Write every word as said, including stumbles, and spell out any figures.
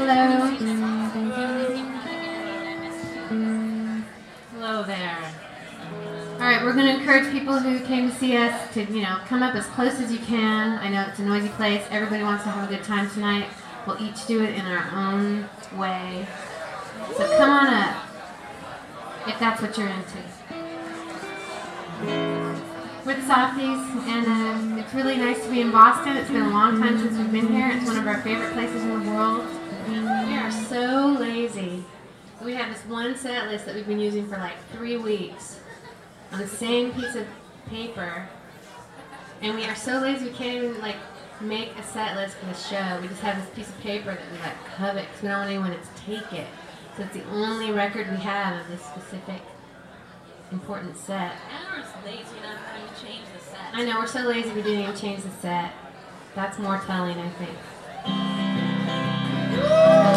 Hello. Hello there. All right, we're going to encourage people who came to see us to, you know, come up as close as you can. I know it's a noisy place. Everybody wants to have a good time tonight. We'll each do it in our own way. So come on up, if that's what you're into. We're the Softies, and uh, it's really nice to be in Boston. It's been a long time since we've been here. It's one of our favorite places in the world. We are so lazy. We have this one set list that we've been using for like three weeks on the same piece of paper, and we are so lazy we can't even like make a set list for the show. We just have this piece of paper that we like covet because we don't want anyone to take it. So it's the only record we have of this specific important set. And we're just lazy enough to change the set. I know, we're so lazy we didn't even change the set. That's more telling, I think.